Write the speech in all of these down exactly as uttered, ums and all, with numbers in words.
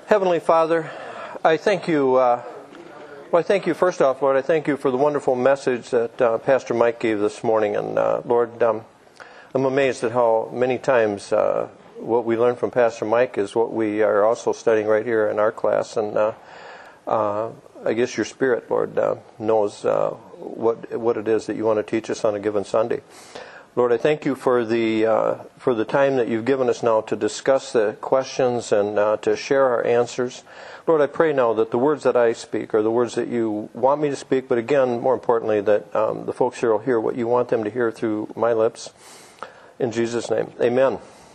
Heavenly Father, I thank you, uh, well, I thank you first off, Lord, I thank you for the wonderful message that uh, Pastor Mike gave this morning. And uh, Lord, um, I'm amazed at how many times uh, what we learn from Pastor Mike is what we are also studying right here in our class. And uh, uh, I guess your Spirit, Lord, uh, knows uh, what what it is that you want to teach us on a given Sunday. Lord, I thank you for the uh, for the time that you've given us now to discuss the questions and uh, to share our answers. Lord, I pray now that the words that I speak are the words that you want me to speak, but again, more importantly, that um, the folks here will hear what you want them to hear through my lips. In Jesus' name, amen.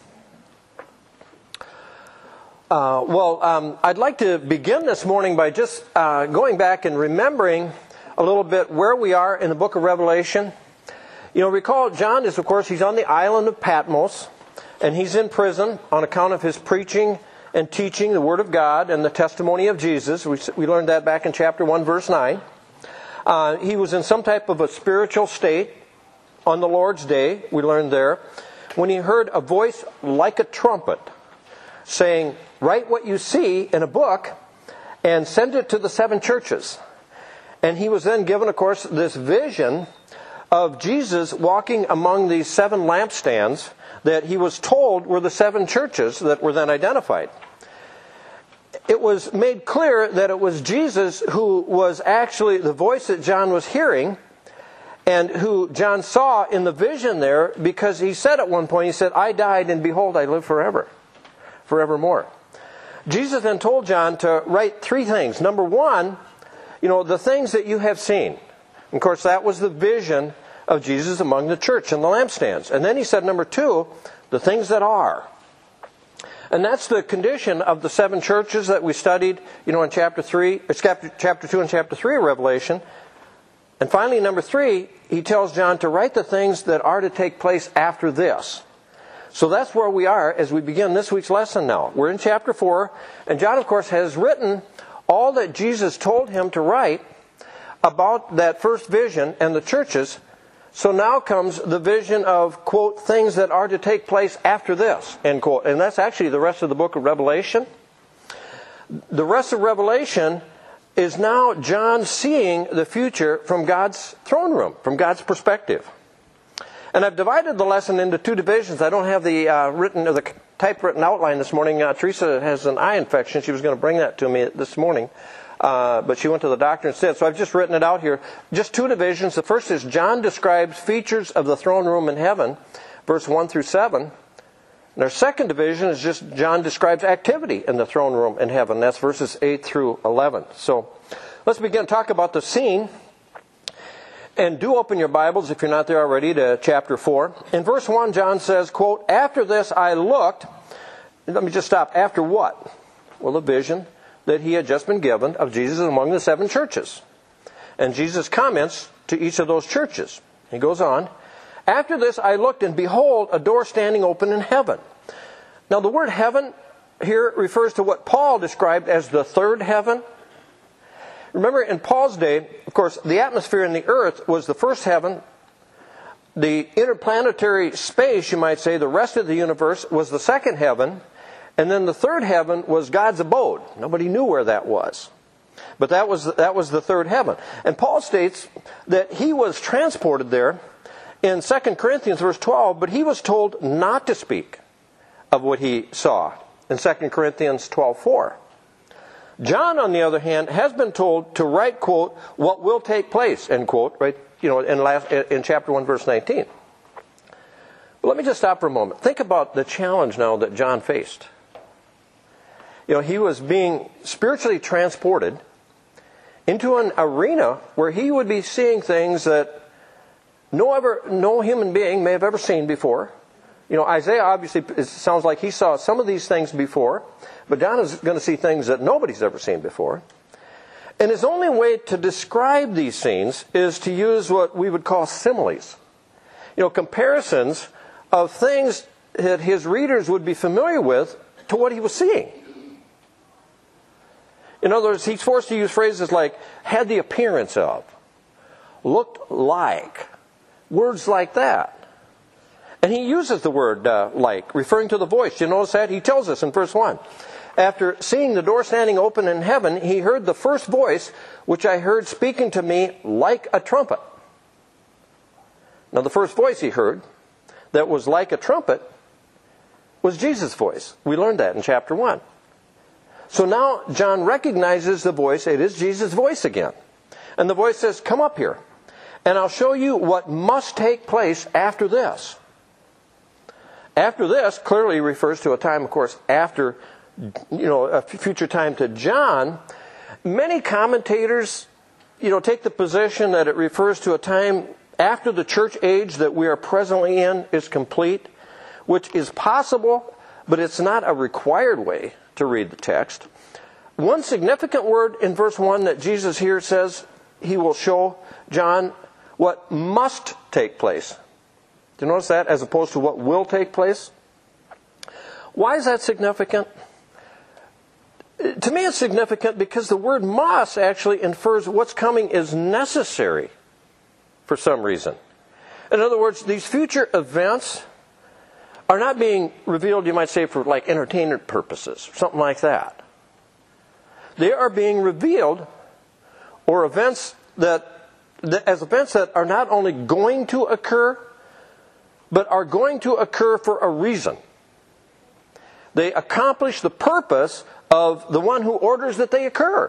Uh, well, um, I'd like to begin this morning by just uh, going back and remembering a little bit where we are in the book of Revelation. You know, recall, John is, of course, he's on the island of Patmos, and he's in prison on account of his preaching and teaching the Word of God and the testimony of Jesus. We, we learned that back in chapter one, verse nine. Uh, he was in some type of a spiritual state on the Lord's day, we learned there, when he heard a voice like a trumpet saying, "Write what you see in a book and send it to the seven churches." And he was then given, of course, this vision of Jesus walking among these seven lampstands that he was told were the seven churches that were then identified. It was made clear that it was Jesus who was actually the voice that John was hearing and who John saw in the vision there, because he said at one point, he said, "I died and behold I live forever, forevermore." Jesus then told John to write three things. Number one, you know, the things that you have seen. Of course, that was the vision of Jesus among the church and the lampstands. And then he said, number two, the things that are. And that's the condition of the seven churches that we studied, you know, in chapter three, chapter, chapter two and chapter three of Revelation. And finally, number three, he tells John to write the things that are to take place after this. So that's where we are as we begin this week's lesson now. We're in chapter four, and John, of course, has written all that Jesus told him to write about that first vision and the churches. So now comes the vision of, quote, things that are to take place after this, end quote. And that's actually the rest of the book of Revelation. The rest of Revelation is now John seeing the future from God's throne room, from God's perspective. And I've divided the lesson into two divisions. I don't have the uh, written or the typewritten outline this morning. Uh, Teresa has an eye infection. She was going to bring that to me this morning. Uh, but she went to the doctor instead. So I've just written it out here. Just two divisions. The first is John describes features of the throne room in heaven, verse one through seven. And our second division is just John describes activity in the throne room in heaven. That's verses eight through eleven. So let's begin to talk about the scene. And do open your Bibles, if you're not there already, to chapter four. In verse one, John says, quote, "After this I looked," let me just stop, after what? Well, the vision that he had just been given of Jesus among the seven churches. And Jesus comments to each of those churches. He goes on, "After this I looked, and behold, a door standing open in heaven." Now the word heaven here refers to what Paul described as the third heaven. Remember, in Paul's day, of course, the atmosphere in the earth was the first heaven. The interplanetary space, you might say, the rest of the universe, was the second heaven. And then the third heaven was God's abode. Nobody knew where that was. But that was, that was the third heaven. And Paul states that he was transported there in Second Corinthians verse twelve, but he was told not to speak of what he saw in Second Corinthians twelve four. John, on the other hand, has been told to write, quote, what will take place, end quote, right, you know, in, last, in chapter one, verse nineteen. But let me just stop for a moment. Think about the challenge now that John faced. You know, he was being spiritually transported into an arena where he would be seeing things that no ever, no human being may have ever seen before. You know, Isaiah obviously, it sounds like he saw some of these things before, but John is going to see things that nobody's ever seen before. And his only way to describe these scenes is to use what we would call similes. You know, comparisons of things that his readers would be familiar with to what he was seeing. In other words, he's forced to use phrases like, had the appearance of, looked like, words like that. And he uses the word uh, like, referring to the voice. You notice that? He tells us in verse one, after seeing the door standing open in heaven, he heard the first voice, which I heard speaking to me like a trumpet. Now, the first voice he heard that was like a trumpet was Jesus' voice. We learned that in chapter one. So now John recognizes the voice. It is Jesus' voice again. And the voice says, come up here, and I'll show you what must take place after this. After this clearly refers to a time, of course, after, you know, a future time to John. Many commentators, you know, take the position that it refers to a time after the church age that we are presently in is complete, which is possible, but it's not a required way to read the text. One significant word in verse one that Jesus here says he will show John what must take place. Do you notice that, as opposed to what will take place? Why is that significant? To me, it's significant because the word must actually infers what's coming is necessary for some reason. In other words, these future events are not being revealed, you might say, for like entertainment purposes, something like that. They are being revealed, or events that, as events that are not only going to occur, but are going to occur for a reason. They accomplish the purpose of the one who orders that they occur.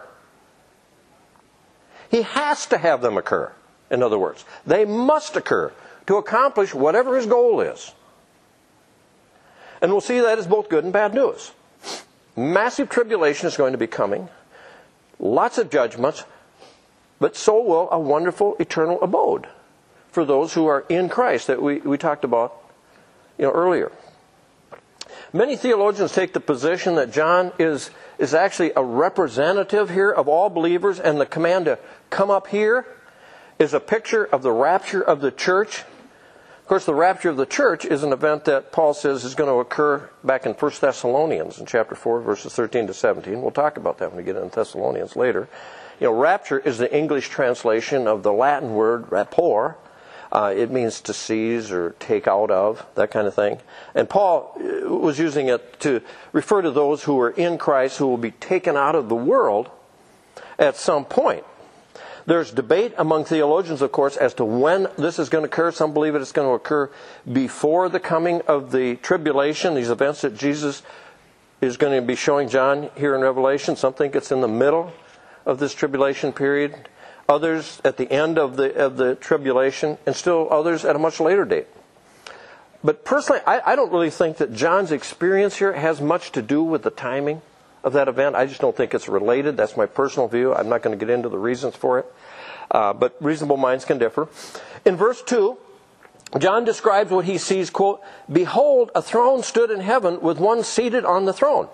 He has to have them occur, in other words. They must occur to accomplish whatever his goal is. And we'll see that as both good and bad news. Massive tribulation is going to be coming. Lots of judgments. But so will a wonderful eternal abode for those who are in Christ that we, we talked about, you know, earlier. Many theologians take the position that John is, is actually a representative here of all believers, and the command to come up here is a picture of the rapture of the church. Of course, the rapture of the church is an event that Paul says is going to occur back in First Thessalonians in chapter four, verses thirteen to seventeen. We'll talk about that when we get into Thessalonians later. You know, rapture is the English translation of the Latin word rapport. Uh, it means to seize or take out of, that kind of thing. And Paul was using it to refer to those who are in Christ who will be taken out of the world at some point. There's debate among theologians, of course, as to when this is going to occur. Some believe it's going to occur before the coming of the tribulation, these events that Jesus is going to be showing John here in Revelation. Some think it's in the middle of this tribulation period. Others at the end of the of the tribulation, and still others at a much later date. But personally, I, I don't really think that John's experience here has much to do with the timing of that event. I just don't think it's related. That's my personal view. I'm not going to get into the reasons for it. Uh, but reasonable minds can differ. In verse two, John describes what he sees, quote, "Behold, a throne stood in heaven with one seated on the throne."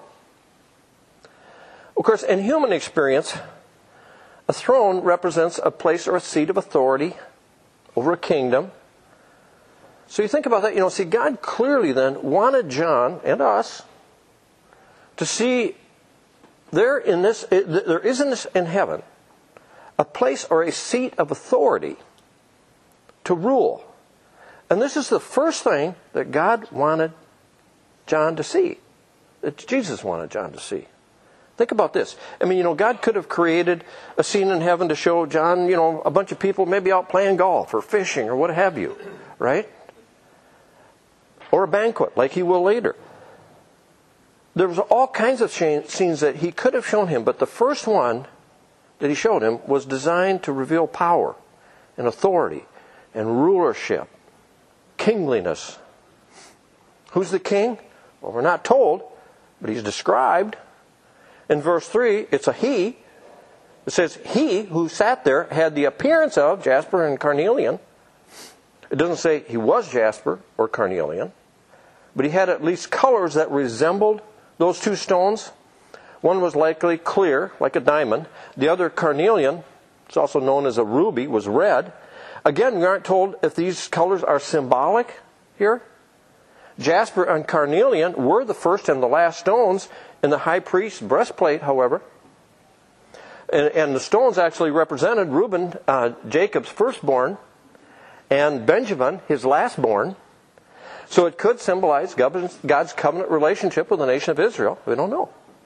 Of course, in human experience, a throne represents a place or a seat of authority over a kingdom. So you think about that, you know, see, God clearly then wanted John and us to see there in this, there is in this in heaven a place or a seat of authority to rule. And this is the first thing that God wanted John to see, that Jesus wanted John to see. Think about this. I mean, you know, God could have created a scene in heaven to show John, you know, a bunch of people maybe out playing golf or fishing or what have you, right? Or a banquet like he will later. There was all kinds of scenes that he could have shown him, but the first one that he showed him was designed to reveal power and authority and rulership, kingliness. Who's the king? Well, we're not told, but he's described. In verse three, it's a he. It says, he who sat there had the appearance of Jasper and carnelian. It doesn't say he was Jasper or carnelian, but he had at least colors that resembled those two stones. One was likely clear, like a diamond. The other, carnelian, it's also known as a ruby, was red. Again, we aren't told if these colors are symbolic here. Jasper and carnelian were the first and the last stones in the high priest's breastplate, however. And, and the stones actually represented Reuben, uh, Jacob's firstborn, and Benjamin, his lastborn. So it could symbolize God's covenant relationship with the nation of Israel. We don't know.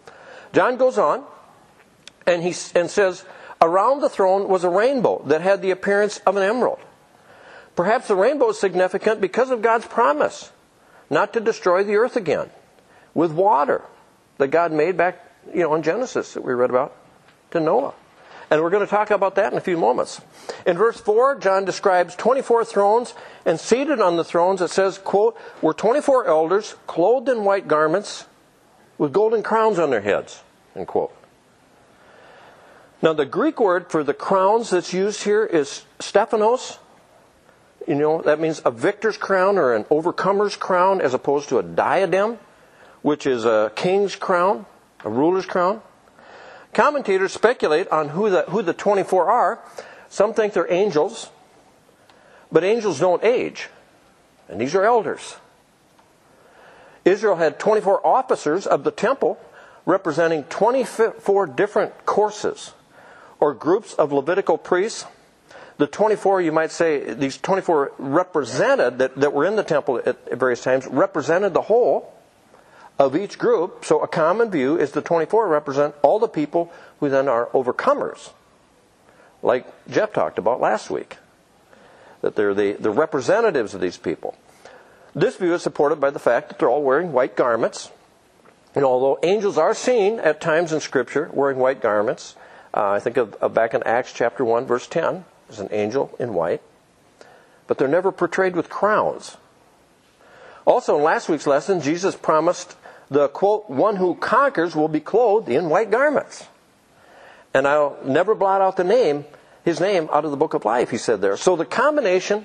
John goes on, and he and says, around the throne was a rainbow that had the appearance of an emerald. Perhaps the rainbow is significant because of God's promise not to destroy the earth again with water that God made back, you know, in Genesis that we read about to Noah. And we're going to talk about that in a few moments. In verse four, John describes twenty-four thrones, and seated on the thrones, it says, quote, were twenty-four elders clothed in white garments with golden crowns on their heads, end quote. Now, the Greek word for the crowns that's used here is Stephanos. You know, that means a victor's crown or an overcomer's crown, as opposed to a diadem, which is a king's crown, a ruler's crown. Commentators speculate on who the, who the twenty-four are. Some think they're angels, but angels don't age, and these are elders. Israel had twenty-four officers of the temple representing twenty-four different courses or groups of Levitical priests. The twenty-four, you might say, these twenty-four represented, that, that were in the temple at, at various times, represented the whole of each group. So a common view is the twenty-four represent all the people who then are overcomers, like Jeff talked about last week, that they're the, the representatives of these people. This view is supported by the fact that they're all wearing white garments. And although angels are seen at times in Scripture wearing white garments, uh, I think of, of back in Acts chapter one, verse ten, there's an angel in white, but they're never portrayed with crowns. Also, in last week's lesson, Jesus promised the, quote, one who conquers will be clothed in white garments. And I'll never blot out the name, his name out of the book of life, he said there. So the combination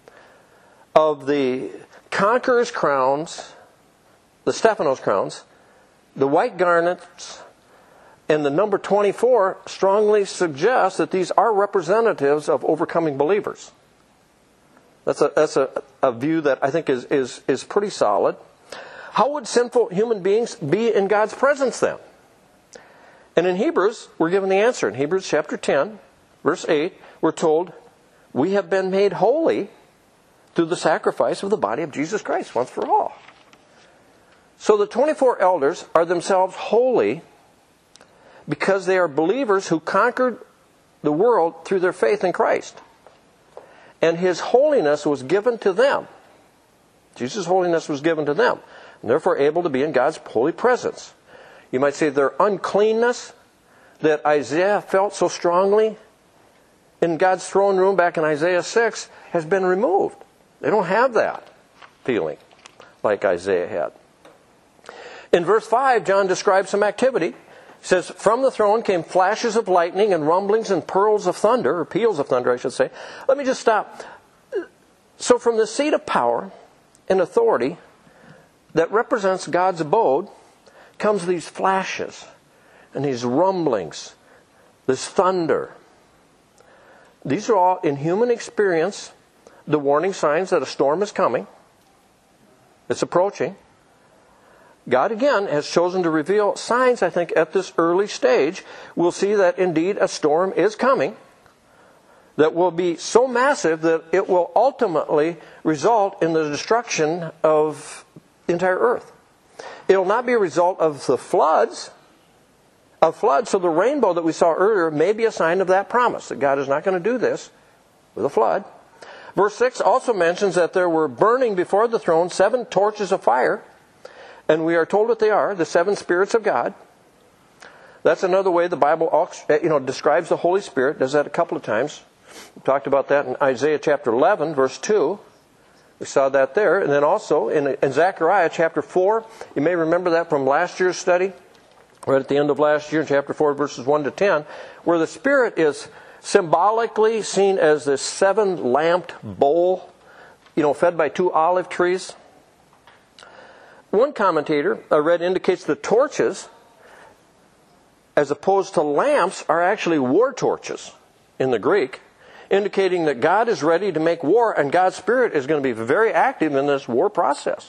of the conqueror's crowns, the Stephanos crowns, the white garments, and the number twenty-four strongly suggests that these are representatives of overcoming believers. That's a, that's a, a view that I think is, is, is pretty solid. How would sinful human beings be in God's presence then? And in Hebrews, we're given the answer. In Hebrews chapter ten, verse eight, we're told, we have been made holy through the sacrifice of the body of Jesus Christ once for all. So the twenty-four elders are themselves holy because they are believers who conquered the world through their faith in Christ. And His holiness was given to them. Jesus' holiness was given to them. And therefore able to be in God's holy presence. You might say their uncleanness that Isaiah felt so strongly in God's throne room back in Isaiah six has been removed. They don't have that feeling like Isaiah had. In verse five, John describes some activity. He says, from the throne came flashes of lightning and rumblings and pearls of thunder, or peals of thunder, I should say. Let me just stop. So from the seat of power and authority that represents God's abode comes these flashes and these rumblings, this thunder. These are all, in human experience, the warning signs that a storm is coming. It's approaching. God, again, has chosen to reveal signs, I think, at this early stage. We'll see that, indeed, a storm is coming that will be so massive that it will ultimately result in the destruction of the entire earth. It will not be a result of the floods, of floods. So the rainbow that we saw earlier may be a sign of that promise, that God is not going to do this with a flood. Verse six also mentions that there were burning before the throne seven torches of fire. And we are told what they are, the seven spirits of God. That's another way the Bible, you know, describes the Holy Spirit. Does that a couple of times. We talked about that in Isaiah chapter eleven, verse two. We saw that there. And then also in, in Zechariah chapter four. You may remember that from last year's study. Right at the end of last year, chapter four, verses one to ten. Where the Spirit is symbolically seen as this seven-lamped bowl, you know, fed by two olive trees. One commentator I read indicates the torches, as opposed to lamps, are actually war torches in the Greek, indicating that God is ready to make war and God's Spirit is going to be very active in this war process.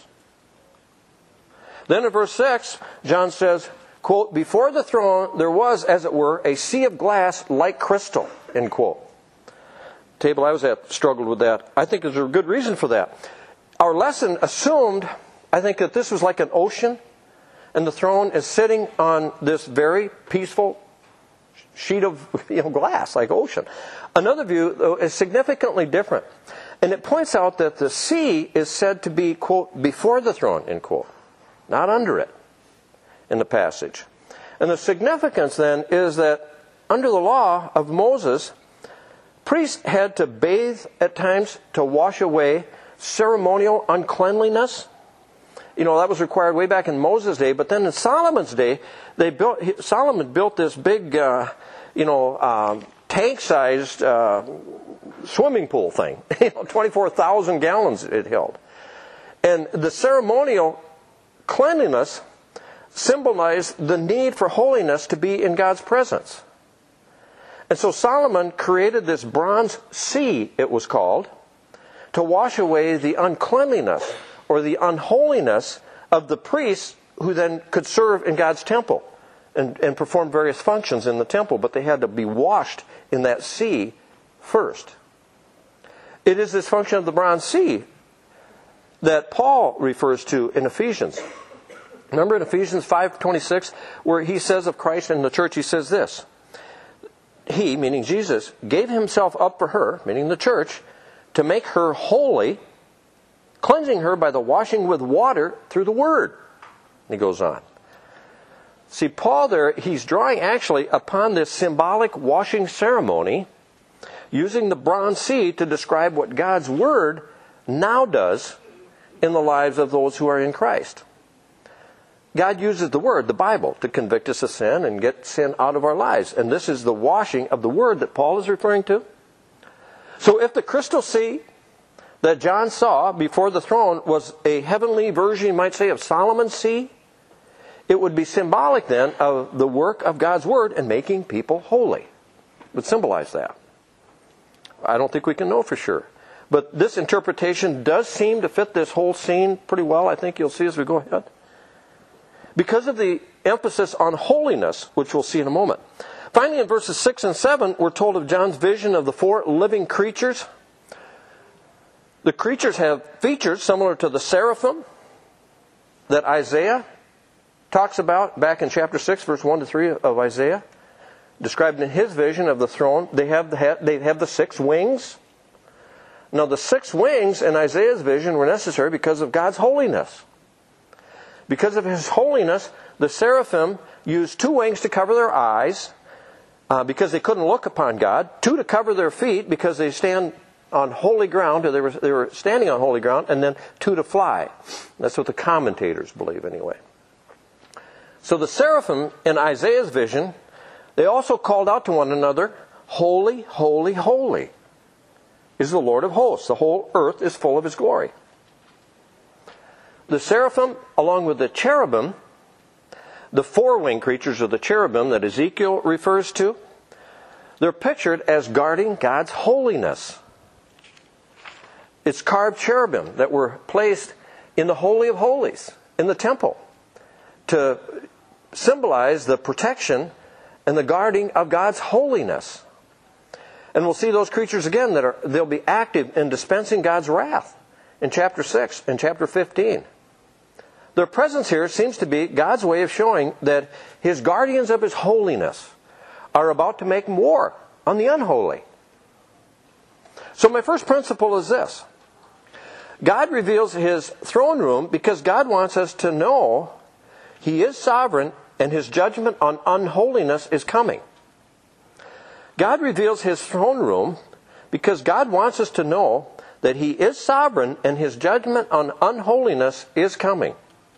Then in verse six, John says, quote, before the throne there was, as it were, a sea of glass like crystal, end quote. The table I was at struggled with that. I think there's a good reason for that. Our lesson assumed, I think, that this was like an ocean, and the throne is sitting on this very peaceful sheet of you know, glass, like ocean. Another view, though, is significantly different. And it points out that the sea is said to be, quote, before the throne, end quote, not under it in the passage. And the significance then is that under the law of Moses, priests had to bathe at times to wash away ceremonial uncleanliness. You know, that was required way back in Moses' day. But then in Solomon's day, they built. Solomon built this big, uh, you know, uh, tank-sized uh, swimming pool thing. You know, twenty-four thousand gallons it held. And the ceremonial cleanliness symbolized the need for holiness to be in God's presence. And so Solomon created this bronze sea, it was called, to wash away the uncleanliness or the unholiness of the priests who then could serve in God's temple and, and perform various functions in the temple, but they had to be washed in that sea first. It is this function of the bronze sea that Paul refers to in Ephesians. Remember in Ephesians five twenty-six, where he says of Christ and the church, he says this, He, meaning Jesus, gave himself up for her, meaning the church, to make her holy, cleansing her by the washing with water through the Word. And he goes on. See, Paul there, he's drawing actually upon this symbolic washing ceremony, using the bronze sea to describe what God's Word now does in the lives of those who are in Christ. God uses the Word, the Bible, to convict us of sin and get sin out of our lives. And this is the washing of the Word that Paul is referring to. So if the crystal sea that John saw before the throne was a heavenly version, you might say, of Solomon's sea, it would be symbolic then of the work of God's Word in making people holy. It would symbolize that. I don't think we can know for sure. But this interpretation does seem to fit this whole scene pretty well, I think you'll see as we go ahead. Because of the emphasis on holiness, which we'll see in a moment. Finally, in verses six and seven, we're told of John's vision of the four living creatures. The creatures have features similar to the seraphim that Isaiah talks about back in chapter six, verse one to three of Isaiah. Described in his vision of the throne, they have the, they have the six wings. Now, the six wings in Isaiah's vision were necessary because of God's holiness. Because of His holiness, the seraphim used two wings to cover their eyes uh, because they couldn't look upon God. Two to cover their feet because they stand on holy ground, or they were, they were standing on holy ground. And then two to fly. That's what the commentators believe anyway. So the seraphim in Isaiah's vision, they also called out to one another, Holy, holy, holy is the Lord of hosts. The whole earth is full of His glory. The seraphim, along with the cherubim, the four-winged creatures of the cherubim that Ezekiel refers to, they're pictured as guarding God's holiness. It's carved cherubim that were placed in the Holy of Holies, in the temple, to symbolize the protection and the guarding of God's holiness. And we'll see those creatures again that are they'll be active in dispensing God's wrath in chapter six and chapter fifteen. Their presence here seems to be God's way of showing that His guardians of His holiness are about to make war on the unholy. So my first principle is this. God reveals His throne room because God wants us to know He is sovereign and His judgment on unholiness is coming. God reveals His throne room because God wants us to know that He is sovereign and His judgment on unholiness is coming.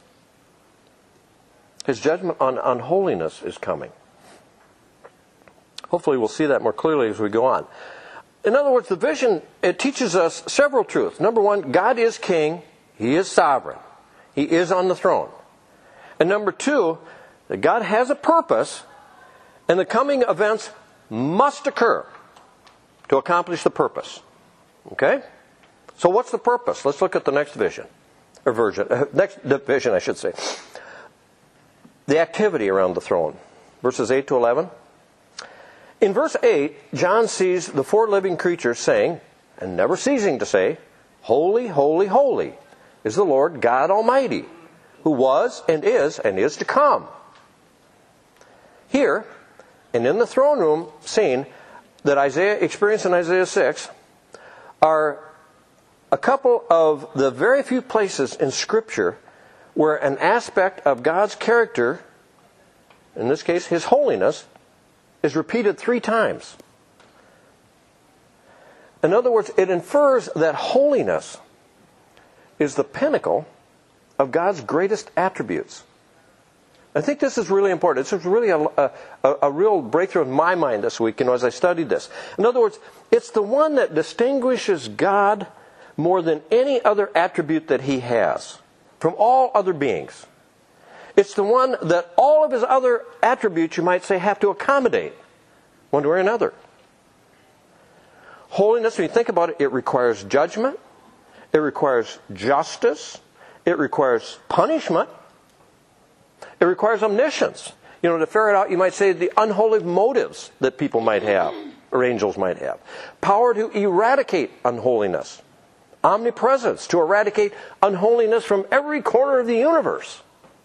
His judgment on unholiness is coming. Hopefully we'll see that more clearly as we go on. In other words, the vision, it teaches us several truths. Number one, God is king. He is sovereign. He is on the throne. And number two, that God has a purpose, and the coming events must occur to accomplish the purpose. Okay? So what's the purpose? Let's look at the next vision. Or version. Uh, next vision, I should say. The activity around the throne. Verses eight to eleven. In verse eight, John sees the four living creatures saying, and never ceasing to say, Holy, holy, holy is the Lord God Almighty, who was and is and is to come. Here, and in the throne room scene that Isaiah experienced in Isaiah six, are a couple of the very few places in Scripture where an aspect of God's character, in this case His holiness, is repeated three times. In other words, it infers that holiness is the pinnacle of God's greatest attributes. I think this is really important. This is really a, a, a real breakthrough in my mind this week, you know, as I studied this. In other words, it's the one that distinguishes God more than any other attribute that He has from all other beings. It's the one that all of His other attributes, you might say, have to accommodate one way or another. Holiness, when you think about it, it requires judgment. It requires justice. It requires punishment. It requires omniscience. You know, to ferret out, you might say, the unholy motives that people might have, or angels might have. Power to eradicate unholiness. Omnipresence, to eradicate unholiness from every corner of the universe.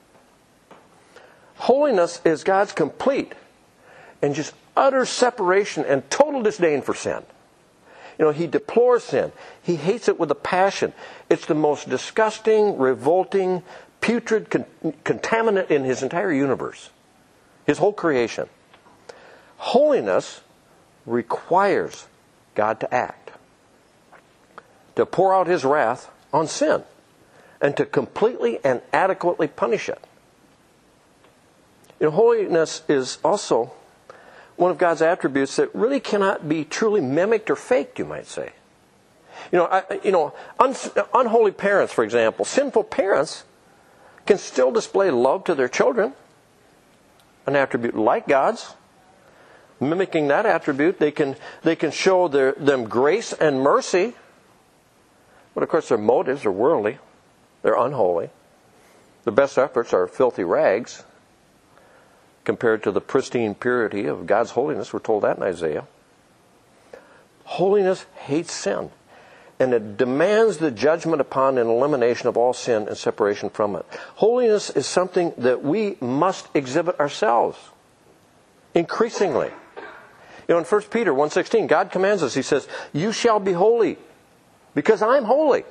Holiness is God's complete and just utter separation and total disdain for sin. You know, He deplores sin. He hates it with a passion. It's the most disgusting, revolting, putrid con- contaminant in His entire universe. His whole creation. Holiness requires God to act. To pour out His wrath on sin. And to completely and adequately punish it. You know, holiness is also one of God's attributes that really cannot be truly mimicked or faked, you might say. You know, I, you know, un, unholy parents, for example, sinful parents can still display love to their children, an attribute like God's. Mimicking that attribute, they can they can show their, them grace and mercy, but of course their motives are worldly, they're unholy. Their best efforts are filthy rags compared to the pristine purity of God's holiness. We're told that in Isaiah. Holiness hates sin, and it demands the judgment upon and elimination of all sin and separation from it. Holiness is something that we must exhibit ourselves, increasingly. You know, in First Peter one sixteen, God commands us, He says, "You shall be holy, because I'm holy."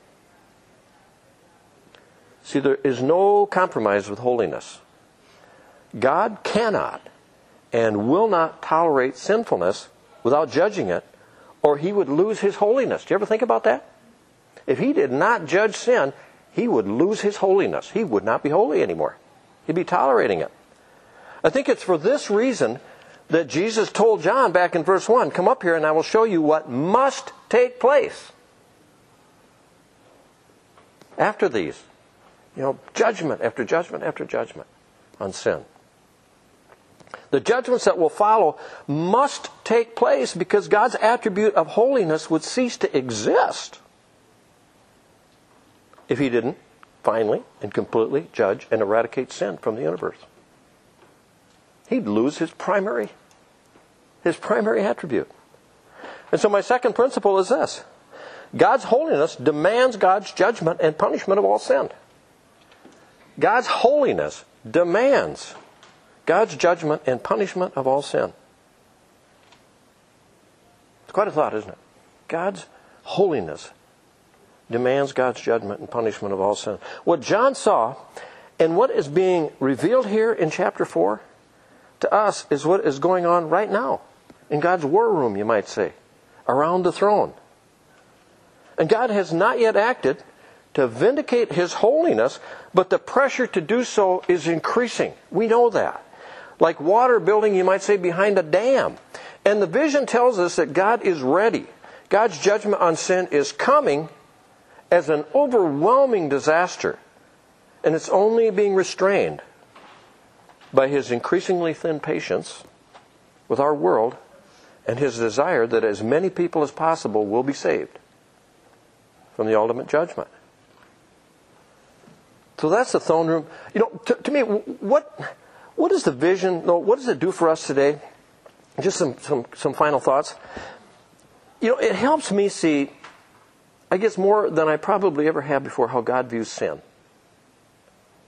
See, there is no compromise with holiness. God cannot and will not tolerate sinfulness without judging it, or He would lose His holiness. Do you ever think about that? If He did not judge sin, He would lose His holiness. He would not be holy anymore. He'd be tolerating it. I think it's for this reason that Jesus told John back in verse one, "Come up here and I will show you what must take place after these." You know, judgment after judgment after judgment on sin. The judgments that will follow must take place because God's attribute of holiness would cease to exist if He didn't finally and completely judge and eradicate sin from the universe. He'd lose his primary, his primary attribute. And so my second principle is this. God's holiness demands God's judgment and punishment of all sin. God's holiness demands God's judgment and punishment of all sin. It's quite a thought, isn't it? God's holiness demands God's judgment and punishment of all sin. What John saw and what is being revealed here in chapter four to us is what is going on right now in God's war room, you might say, around the throne. And God has not yet acted to vindicate His holiness, but the pressure to do so is increasing. We know that. Like water building, you might say, behind a dam. And the vision tells us that God is ready. God's judgment on sin is coming as an overwhelming disaster. And it's only being restrained by His increasingly thin patience with our world and His desire that as many people as possible will be saved from the ultimate judgment. So that's the throne room. You know, to, to me, what what is the vision? What does it do for us today? Just some, some, some final thoughts. You know, it helps me see, I guess more than I probably ever have before, how God views sin.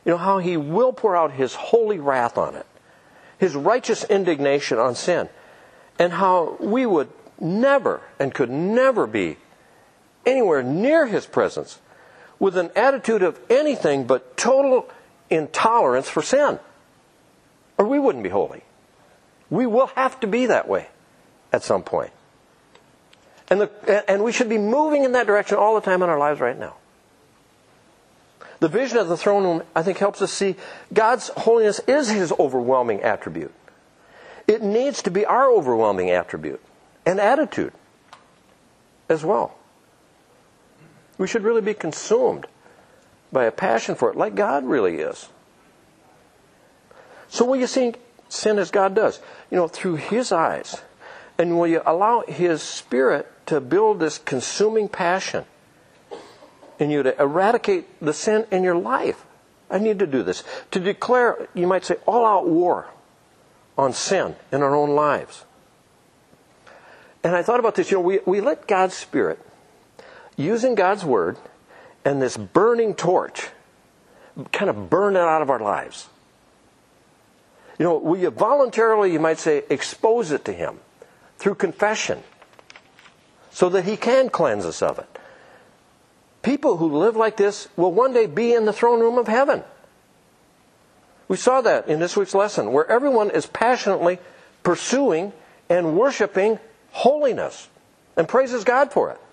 You know, how He will pour out His holy wrath on it, His righteous indignation on sin, and how we would never and could never be anywhere near His presence with an attitude of anything but total intolerance for sin. Or we wouldn't be holy. We will have to be that way at some point. And, the, and we should be moving in that direction all the time in our lives right now. The vision of the throne room, I think, helps us see God's holiness is His overwhelming attribute. It needs to be our overwhelming attribute and attitude as well. We should really be consumed by a passion for it, like God really is. So will you see sin as God does? You know, through His eyes. And will you allow His Spirit to build this consuming passion in you to eradicate the sin in your life? I need to do this. To declare, you might say, all-out war on sin in our own lives. And I thought about this. You know, we, we let God's Spirit, using God's Word and this burning torch, kind of burn it out of our lives. You know, will you voluntarily, you might say, expose it to Him through confession so that He can cleanse us of it? People who live like this will one day be in the throne room of heaven. We saw that in this week's lesson, where everyone is passionately pursuing and worshiping holiness and praises God for it.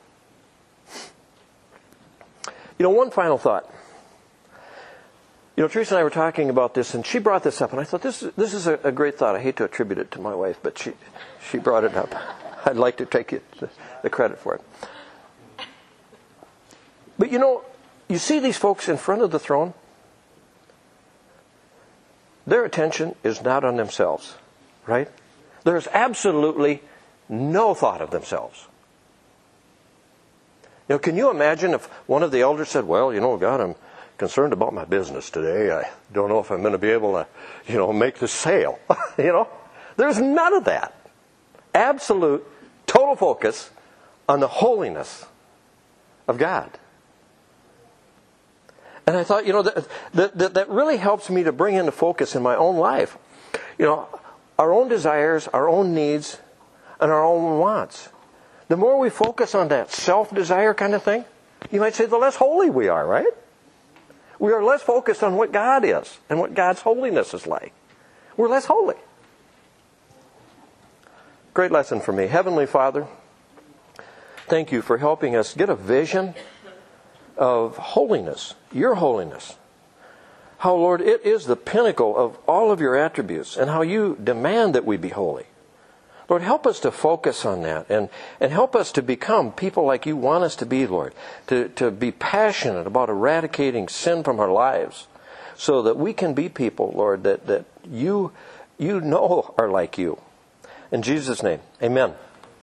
You know, one final thought. You know, Teresa and I were talking about this, and she brought this up, and I thought, this, this is a, a great thought. I hate to attribute it to my wife, but she, she brought it up. I'd like to take it, the, the credit for it. But you know, you see these folks in front of the throne? Their attention is not on themselves, right? There's absolutely no thought of themselves. You know, can you imagine if one of the elders said, well, you know, God, I'm concerned about my business today. I don't know if I'm going to be able to, you know, make the sale. You know, there's none of that. Absolute, total focus on the holiness of God. And I thought, you know, that, that, that really helps me to bring into focus in my own life, you know, our own desires, our own needs, and our own wants. The more we focus on that self-desire kind of thing, you might say the less holy we are, right? We are less focused on what God is and what God's holiness is like. We're less holy. Great lesson for me. Heavenly Father, thank you for helping us get a vision of holiness, your holiness. How, Lord, it is the pinnacle of all of your attributes and how you demand that we be holy. Lord, help us to focus on that and, and help us to become people like you want us to be, Lord. To, to be passionate about eradicating sin from our lives so that we can be people, Lord, that, that you, you know are like you. In Jesus' name, amen.